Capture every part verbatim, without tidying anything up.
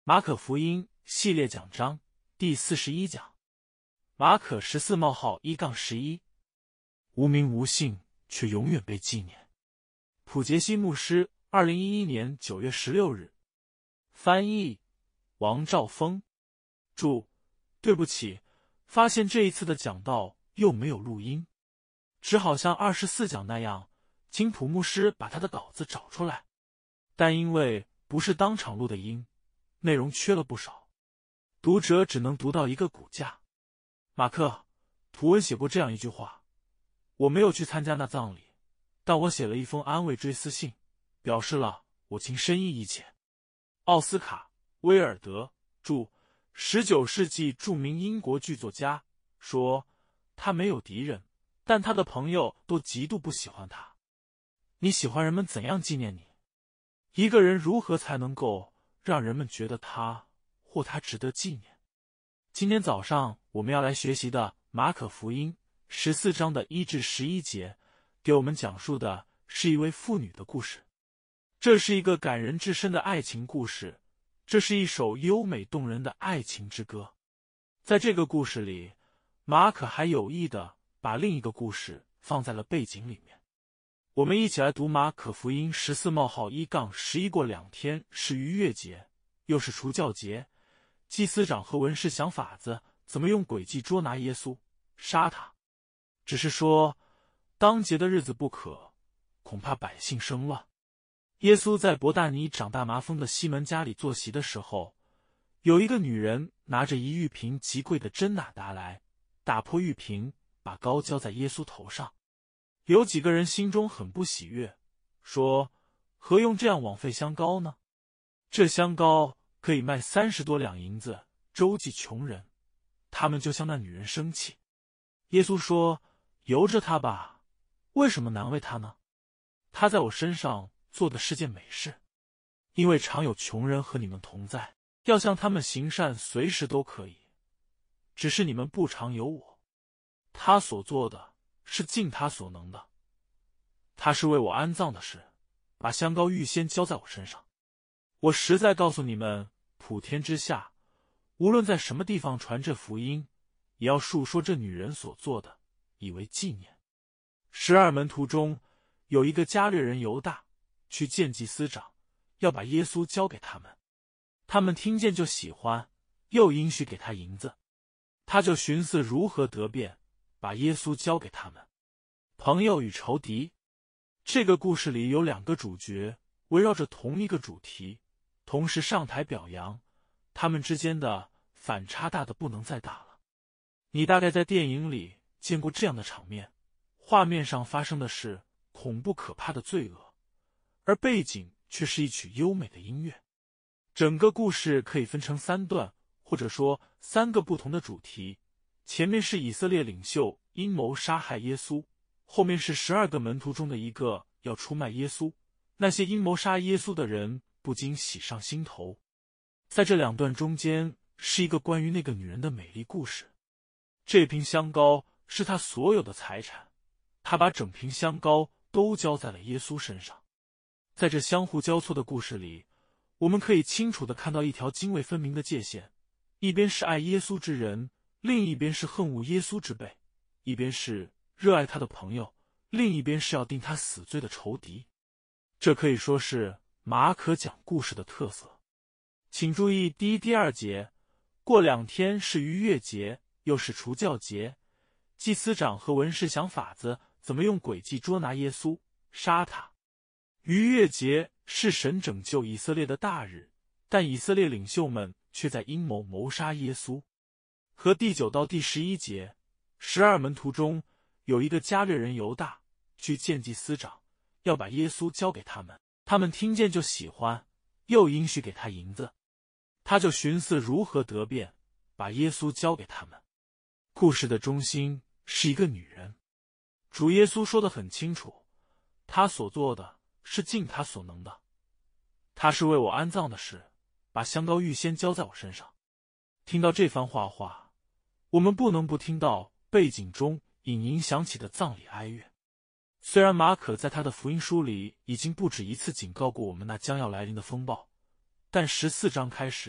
马可福音系列讲章第四十一讲，马可十四冒号一杠十一，无名无姓却永远被纪念。普杰西牧师，二零一一年九月十六日。翻译王兆峰。注：对不起，发现这一次的讲道又没有录音，只好像二十四讲那样，请普牧师把他的稿子找出来，但因为不是当场录的音，内容缺了不少，读者只能读到一个骨架。马克，图文写过这样一句话：我没有去参加那葬礼，但我写了一封安慰追思信，表示了我情深意意切。奥斯卡·威尔德著，十九世纪著名英国剧作家说，他没有敌人，但他的朋友都极度不喜欢他。你喜欢人们怎样纪念你？一个人如何才能够让人们觉得他或他值得纪念？今天早上我们要来学习的马可福音十四章的一至十一节，给我们讲述的是一位妇女的故事。这是一个感人至深的爱情故事，这是一首优美动人的爱情之歌。在这个故事里，马可还有意地把另一个故事放在了背景里面。我们一起来读马可福音十四冒号一杠十一。过两天是逾越节，又是除酵节，祭司长和文士想法子怎么用诡计捉拿耶稣，杀他。只是说，当节的日子不可，恐怕百姓生乱。耶稣在伯大尼长大麻风的西门家里坐席的时候，有一个女人拿着一玉瓶极贵的真哪达来，打破玉瓶，把膏浇在耶稣头上。有几个人心中很不喜悦，说：何用这样枉费香膏呢？这香膏可以卖三十多两银子，周济穷人。他们就向那女人生气。耶稣说：由着他吧，为什么难为他呢？他在我身上做的是件美事，因为常有穷人和你们同在，要向他们行善，随时都可以，只是你们不常有我。他所做的是尽他所能的，他是为我安葬的事，把香膏预先浇在我身上。我实在告诉你们，普天之下，无论在什么地方传这福音，也要述说这女人所做的，以为纪念。十二门徒中有一个加略人犹大，去见祭司长，要把耶稣交给他们。他们听见就喜欢，又应许给他银子。他就寻思如何得便，把耶稣交给他们。朋友与仇敌。这个故事里有两个主角，围绕着同一个主题，同时上台表扬，他们之间的反差大的不能再大了。你大概在电影里见过这样的场面，画面上发生的是恐怖可怕的罪恶，而背景却是一曲优美的音乐。整个故事可以分成三段，或者说三个不同的主题。前面是以色列领袖阴谋杀害耶稣，后面是十二个门徒中的一个要出卖耶稣，那些阴谋杀耶稣的人不禁喜上心头。在这两段中间是一个关于那个女人的美丽故事。这瓶香膏是她所有的财产，她把整瓶香膏都浇在了耶稣身上。在这相互交错的故事里，我们可以清楚地看到一条泾渭分明的界限，一边是爱耶稣之人，另一边是恨恶耶稣之辈，一边是热爱他的朋友，另一边是要定他死罪的仇敌。这可以说是马可讲故事的特色。请注意第一、第二节，过两天是逾越节，又是除酵节，祭司长和文士想法子怎么用诡计捉拿耶稣，杀他。逾越节是神拯救以色列的大日，但以色列领袖们却在阴谋谋杀耶稣。和第九到第十一节，十二门徒中有一个加略人犹大，去见祭司长，要把耶稣交给他们。他们听见就喜欢，又应许给他银子。他就寻思如何得便，把耶稣交给他们。故事的中心是一个女人。主耶稣说得很清楚，他所做的是尽他所能的，他是为我安葬的事，把香膏预先浇在我身上。听到这番话话，我们不能不听到背景中隐隐响起的葬礼哀乐。虽然马可在他的福音书里已经不止一次警告过我们那将要来临的风暴，但十四章开始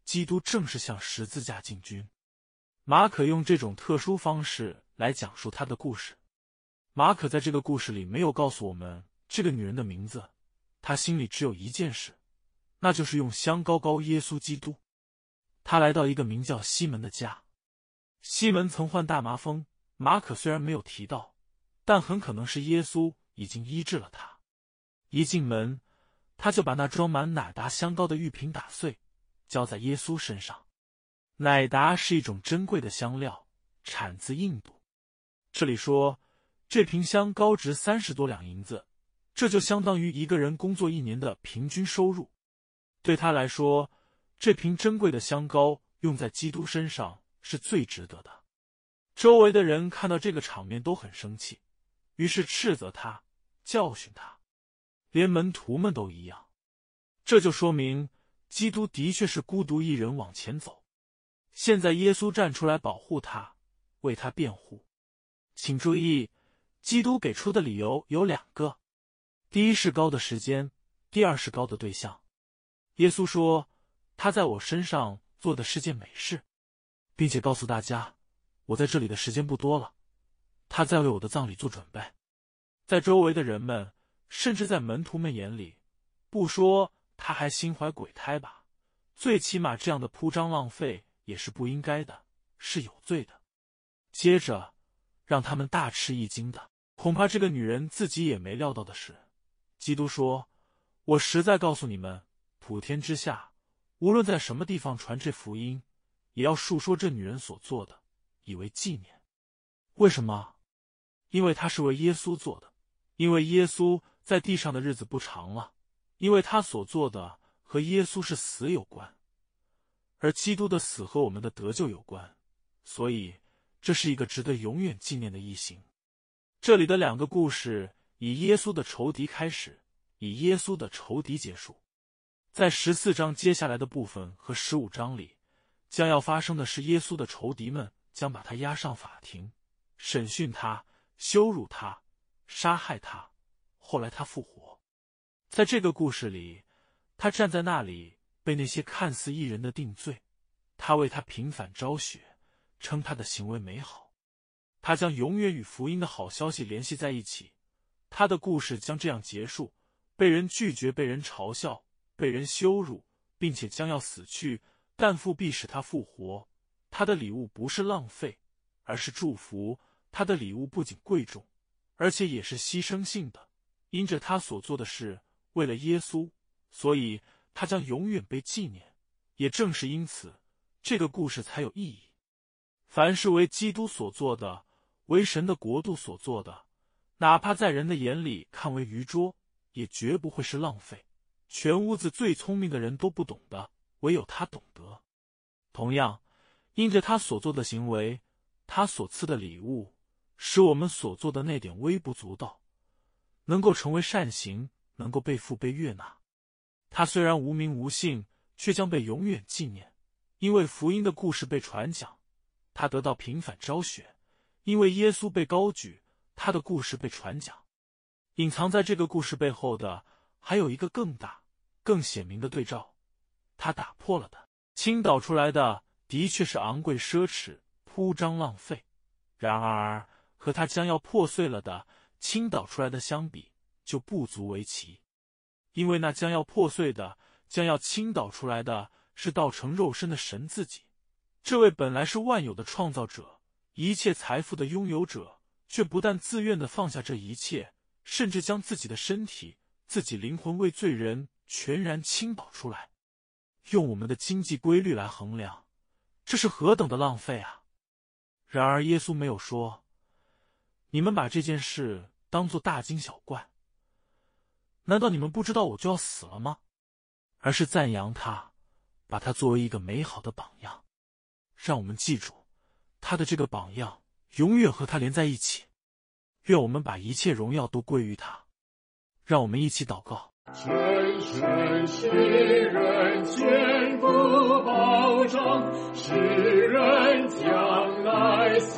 基督正是向十字架进军。马可用这种特殊方式来讲述他的故事。马可在这个故事里没有告诉我们这个女人的名字，他心里只有一件事，那就是用香膏膏耶稣基督。他来到一个名叫西门的家。西门曾患大麻风，马可虽然没有提到，但很可能是耶稣已经医治了他。一进门，他就把那装满乃达香膏的玉瓶打碎，浇在耶稣身上。乃达是一种珍贵的香料，产自印度。这里说这瓶香膏值三十多两银子，这就相当于一个人工作一年的平均收入。对他来说，这瓶珍贵的香膏用在基督身上是最值得的。周围的人看到这个场面都很生气，于是斥责他，教训他，连门徒们都一样。这就说明基督的确是孤独一人往前走。现在耶稣站出来保护他，为他辩护。请注意，基督给出的理由有两个，第一是膏的时间，第二是膏的对象。耶稣说他在我身上做的是件美事，并且告诉大家我在这里的时间不多了，他在为我的葬礼做准备。在周围的人们，甚至在门徒们眼里，不说他还心怀鬼胎吧，最起码这样的铺张浪费也是不应该的，是有罪的。接着让他们大吃一惊的，恐怕这个女人自己也没料到的是，基督说，我实在告诉你们，普天之下无论在什么地方传这福音，也要述说这女人所做的，以为纪念。为什么？因为她是为耶稣做的，因为耶稣在地上的日子不长了，因为他所做的和耶稣是死有关，而基督的死和我们的得救有关，所以这是一个值得永远纪念的一行。这里的两个故事以耶稣的仇敌开始，以耶稣的仇敌结束。在十四章接下来的部分和十五章里，将要发生的是耶稣的仇敌们将把他押上法庭，审讯他，羞辱他，杀害他，后来他复活。在这个故事里，他站在那里被那些看似义人的定罪，他为他平反昭雪，称他的行为美好。他将永远与福音的好消息联系在一起，他的故事将这样结束，被人拒绝，被人嘲笑，被人羞辱，并且将要死去，但父必使他复活。他的礼物不是浪费，而是祝福。他的礼物不仅贵重，而且也是牺牲性的，因着他所做的事，为了耶稣，所以他将永远被纪念。也正是因此，这个故事才有意义。凡是为基督所做的，为神的国度所做的，哪怕在人的眼里看为愚拙，也绝不会是浪费。全屋子最聪明的人都不懂的，唯有他懂得。同样，因着他所做的行为，他所赐的礼物，使我们所做的那点微不足道，能够成为善行，能够被父被悦纳。他虽然无名无姓，却将被永远纪念，因为福音的故事被传讲，他得到平反昭雪，因为耶稣被高举，他的故事被传讲。隐藏在这个故事背后的，还有一个更大、更显明的对照，他打破了的，倾倒出来的，的确是昂贵奢侈、铺张浪费。然而，和他将要破碎了的、倾倒出来的相比，就不足为奇。因为那将要破碎的、将要倾倒出来的，是道成肉身的神自己。这位本来是万有的创造者，一切财富的拥有者，却不但自愿地放下这一切，甚至将自己的身体、自己灵魂为罪人全然倾倒出来。用我们的经济规律来衡量，这是何等的浪费啊！然而耶稣没有说，你们把这件事当作大惊小怪，难道你们不知道我就要死了吗？而是赞扬他，把他作为一个美好的榜样。让我们记住，他的这个榜样永远和他连在一起。愿我们把一切荣耀都归于他。让我们一起祷告。 深深世人全部保障，世人将来希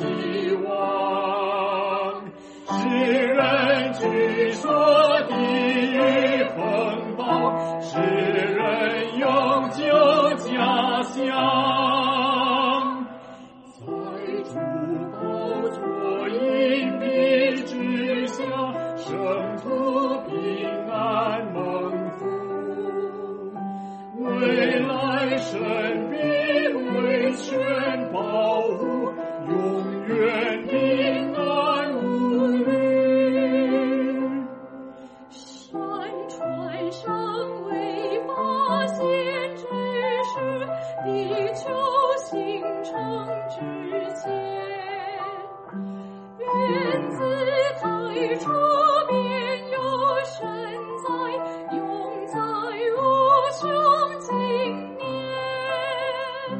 望，世人据说地狱风暴，世人永久家乡。 神必为全保护，永远平安无虑。 山川尚未发现之时，地球形成之前，原自太初便有神在，永在无穷经年。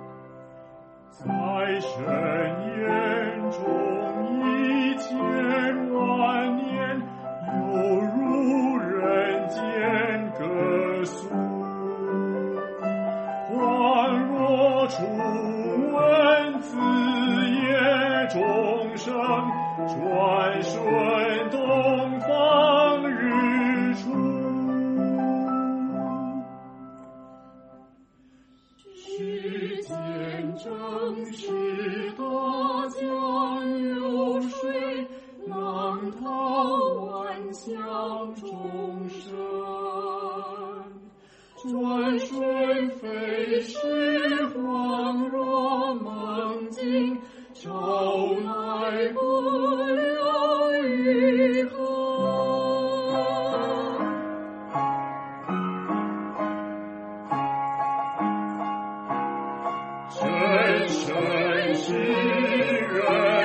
在神眼中一千万年，犹如人间歌颂，恍若初闻子夜钟声，转瞬东方日出。 只见正是大江流水，浪涛万象众生。转瞬飞逝，恍若梦境，朝来不留余痕。 真神是人